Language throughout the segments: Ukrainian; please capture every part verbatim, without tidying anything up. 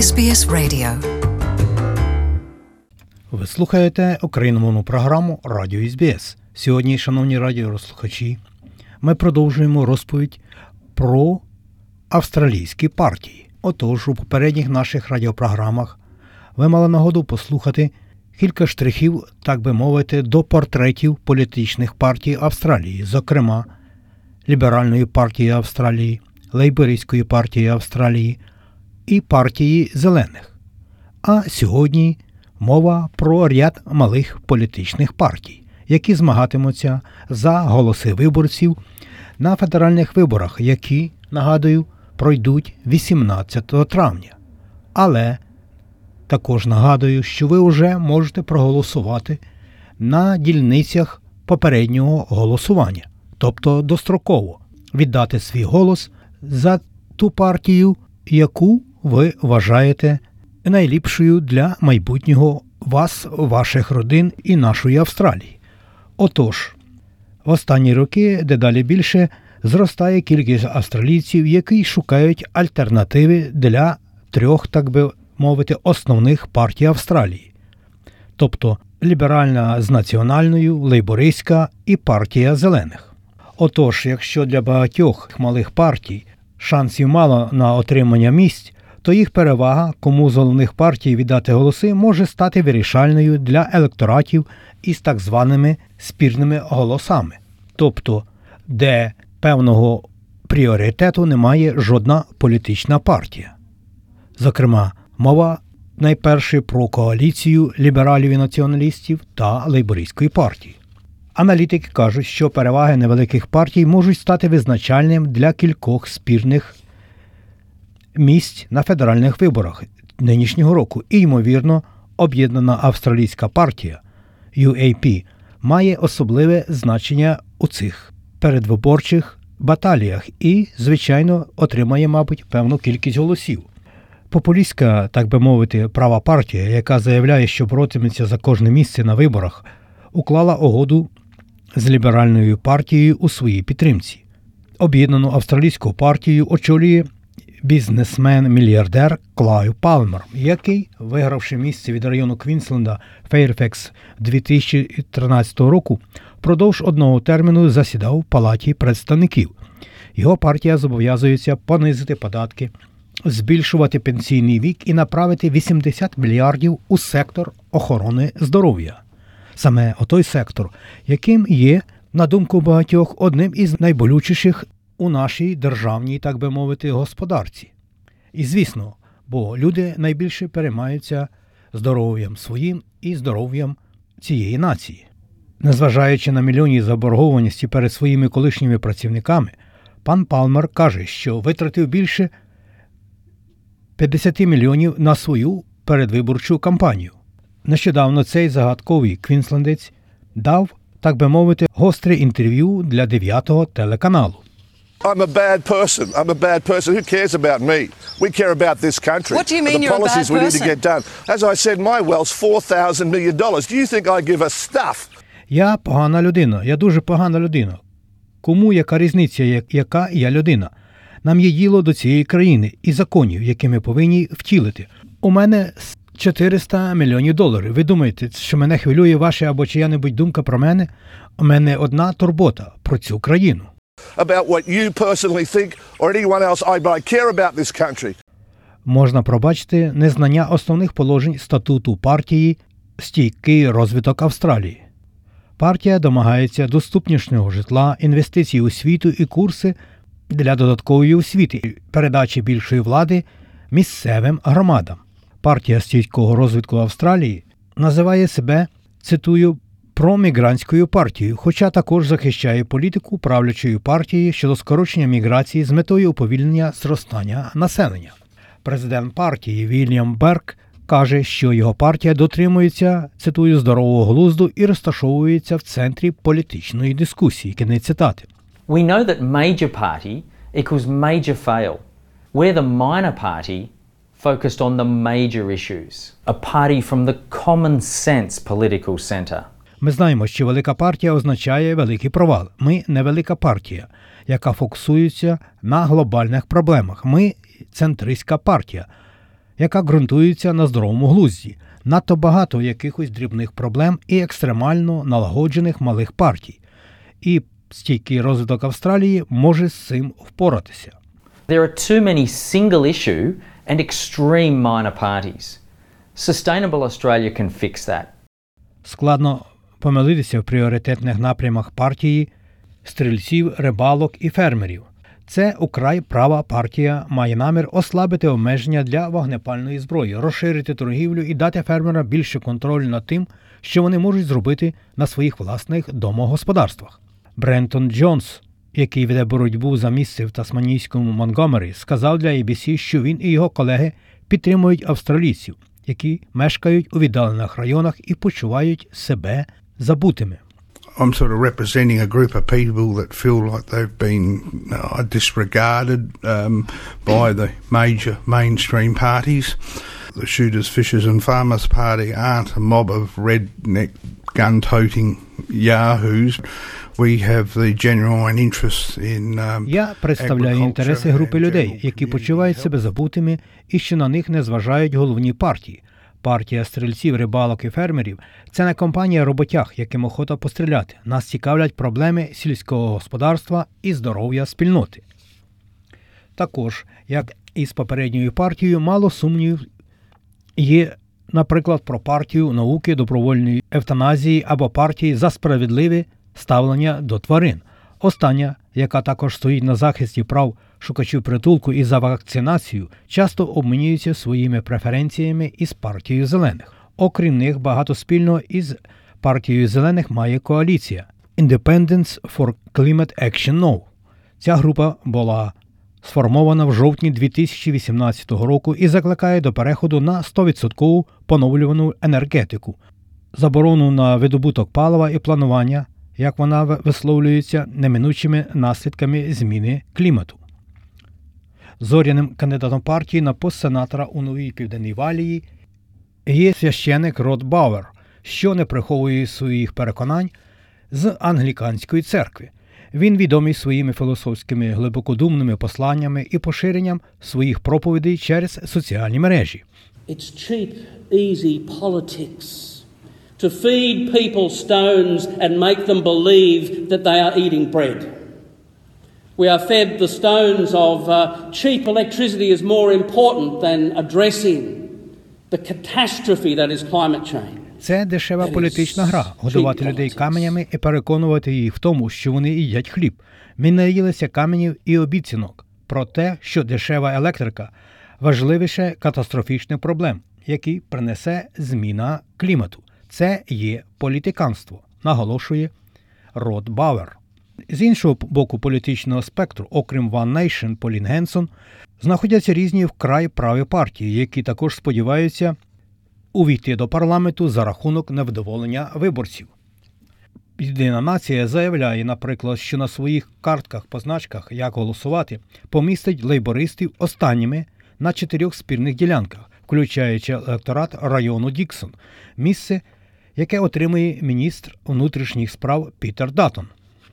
ес бі ес Radio. Ви слухаєте україномовну програму Радіо ес бі ес. Сьогодні, шановні радіослухачі, ми продовжуємо розповідь про австралійські партії. Отож, у попередніх наших радіопрограмах ви мали нагоду послухати кілька штрихів, так би мовити, до портретів політичних партій Австралії, зокрема, Ліберальної партії Австралії, Лейбористської партії Австралії і партії Зелених. А сьогодні мова про ряд малих політичних партій, які змагатимуться за голоси виборців на федеральних виборах, які, нагадую, пройдуть вісімнадцятого травня. Але також нагадую, що ви вже можете проголосувати на дільницях попереднього голосування, тобто достроково віддати свій голос за ту партію, яку ви вважаєте найліпшою для майбутнього вас, ваших родин і нашої Австралії. Отож, в останні роки дедалі більше зростає кількість австралійців, які шукають альтернативи для трьох, так би мовити, основних партій Австралії. Тобто ліберальна з національною, лейбористська і партія Зелених. Отож, якщо для багатьох малих партій шансів мало на отримання місць, то їх перевага, кому з головних партій віддати голоси, може стати вирішальною для електоратів із так званими спірними голосами. Тобто, де певного пріоритету не має жодна політична партія. Зокрема, мова найперше про коаліцію лібералів і націоналістів та лейбористської партії. Аналітики кажуть, що переваги невеликих партій можуть стати визначальним для кількох спірних місць на федеральних виборах нинішнього року. І, ймовірно, об'єднана австралійська партія ю ей пі має особливе значення у цих передвиборчих баталіях і, звичайно, отримає, мабуть, певну кількість голосів. Популістська, так би мовити, права партія, яка заявляє, що боротиметься за кожне місце на виборах, уклала угоду з ліберальною партією у своїй підтримці. Об'єднану австралійську партію очолює бізнесмен-мільярдер Клайв Палмер, який, вигравши місце від району Квінсленда Фейрфекс дві тисячі тринадцятого року, впродовж одного терміну засідав в Палаті представників. Його партія зобов'язується понизити податки, збільшувати пенсійний вік і направити вісімдесят мільярдів у сектор охорони здоров'я. Саме отой сектор, яким є, на думку багатьох, одним із найболючіших у нашій державній, так би мовити, господарці. І звісно, бо люди найбільше переймаються здоров'ям своїм і здоров'ям цієї нації. Незважаючи на мільйонні заборгованості перед своїми колишніми працівниками, пан Палмер каже, що витратив більше п'ятдесят мільйонів на свою передвиборчу кампанію. Нещодавно цей загадковий квінслендець дав, так би мовити, гостре інтерв'ю для дев'ятого телеканалу. I'm a bad person. I'm a bad person. Who cares about me? We care about this country. What do you mean the you're a bad policies we need to person? get done. As I said, my wealth's four thousand million dollars. Do you think I give a stuff? Я погана людина. Я дуже погана людина. Кому яка різниця, яка я людина? Нам є діло до цієї країни і законів, які ми повинні втілити. У мене чотириста мільйонів доларів. Ви думаєте, що мене хвилює ваша або чия-небудь думка про мене? У мене одна турбота про цю країну. About what you personally think or anyone else, I, but I care about this country. Можна пробачити незнання основних положень статуту партії «Стійкий розвиток Австралії». Партія домагається доступнішого житла, інвестицій у освіту і курси для додаткової освіти, передачі більшої влади місцевим громадам. Партія стійкого розвитку Австралії називає себе, цитую, промігрантською партією, хоча також захищає політику правлячої партії щодо скорочення міграції з метою уповільнення зростання населення. Президент партії Вільям Берг каже, що його партія дотримується, цитую, здорового глузду і розташовується в центрі політичної дискусії. Кінець цитати. We know that major party equals major fail. We're the minor party focused on the major issues. A party from the common sense political centre. Ми знаємо, що велика партія означає великий провал. Ми не велика партія, яка фокусується на глобальних проблемах. Ми центристська партія, яка ґрунтується на здоровому глузді. Надто багато якихось дрібних проблем і екстремально налагоджених малих партій. І стійкий розвиток Австралії може з цим впоратися. There are too many single-issue and extreme minor parties. Sustainable Australia can fix that. Складно помилитися в пріоритетних напрямах партії стрільців, рибалок і фермерів. Це украй права партія має намір ослабити обмеження для вогнепальної зброї, розширити торгівлю і дати фермерам більше контролю над тим, що вони можуть зробити на своїх власних домогосподарствах. Брентон Джонс, який веде боротьбу за місце в тасманійському Монгомері, сказав для ей бі сі, що він і його колеги підтримують австралійців, які мешкають у віддалених районах і почувають себе забутими. I'm sort of representing a group of people that feel like they've been uh, disregarded um, by the major mainstream parties. The Shooters, Fishers and Farmers Party aren't a mob of redneck gun-toting yahoos. We have the genuine interest in um, Я представляю інтереси групи людей, які почувають себе забутими і що на них не зважають головні партії. Партія стрільців, рибалок і фермерів – це не компанія роботяг, яким охота постріляти. Нас цікавлять проблеми сільського господарства і здоров'я спільноти. Також, як і з попередньою партією, мало сумнівів є, наприклад, про партію науки добровольної евтаназії або партії за справедливе ставлення до тварин. Остання, яка також стоїть на захисті прав шукачів притулку і за вакцинацію, часто обмінюється своїми преференціями із партією зелених. Окрім них, багато спільного із партією зелених має коаліція Independence for Climate Action No. Ця група була сформована в жовтні дві тисячі вісімнадцятого року і закликає до переходу на сто відсотків поновлювану енергетику, заборону на видобуток палива і планування, як вона висловлюється, неминучими наслідками зміни клімату. Зоряним кандидатом партії на пост сенатора у Новій Південній Валії є священик Род Бауер, що не приховує своїх переконань з англіканської церкви. Він відомий своїми філософськими глибокодумними посланнями і поширенням своїх проповідей через соціальні мережі. It's cheap, easy politics to feed people stones and make them believe that they are eating bread. We are fed the stones of uh, cheap electricity is more important than addressing the catastrophe that is climate change. Це дешева політична гра – годувати людей каменями і переконувати їх в тому, що вони їдять хліб. Ми наїлися каменів і обіцянок про те, що дешева електрика – важливіше катастрофічних проблем, які принесе зміна клімату. Це є політиканство, наголошує Род Бауер. З іншого боку політичного спектру, окрім One Nation, Полін Генсон, знаходяться різні вкрай праві партії, які також сподіваються увійти до парламенту за рахунок невдоволення виборців. Єдина нація заявляє, наприклад, що на своїх картках-позначках, як голосувати, помістить лейбористів останніми на чотирьох спірних ділянках, включаючи електорат району Діксон, місце, яке отримує міністр внутрішніх справ Пітер Даттон.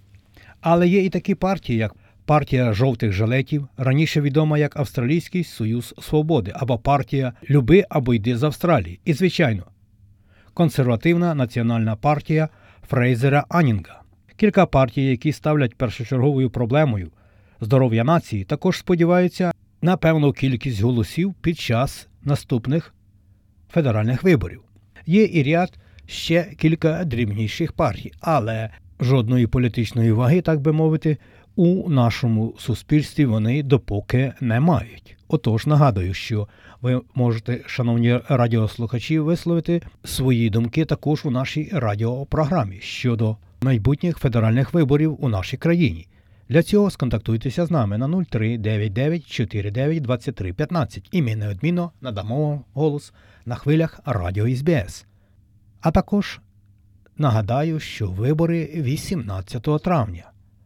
Але є і такі партії, як партія жовтих жилетів, раніше відома як Австралійський Союз Свободи, або партія «Люби або йди з Австралії». І, звичайно, консервативна національна партія Фрейзера Анінга. Кілька партій, які ставлять першочерговою проблемою здоров'я нації, також сподіваються на певну кількість голосів під час наступних федеральних виборів. Є і ряд ще кілька дрібніших партій, але жодної політичної ваги, так би мовити, у нашому суспільстві вони допоки не мають. Отож, нагадую, що ви можете, шановні радіослухачі, висловити свої думки також у нашій радіопрограмі щодо майбутніх федеральних виборів у нашій країні. Для цього сконтактуйтеся з нами на нуль три дев'ять дев'ять чотири дев'ять двадцять три п'ятнадцять і ми неодмінно надамо вам голос на хвилях Радіо ес бі ес. А також нагадаю, що вибори вісімнадцятого травня.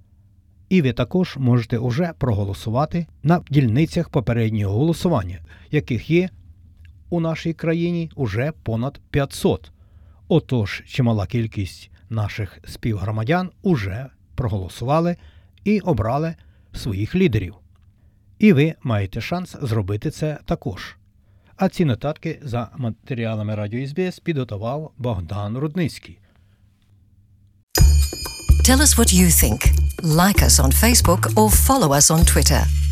І ви також можете уже проголосувати на дільницях попереднього голосування, яких є у нашій країні уже понад п'ятсот. Отож, чимала кількість наших співгромадян уже проголосували і обрали своїх лідерів. І ви маєте шанс зробити це також. А ці нотатки за матеріалами Радіо ес бі ес підготував Богдан Рудницький. Tell us what you think. Like us on Facebook or follow us on Twitter.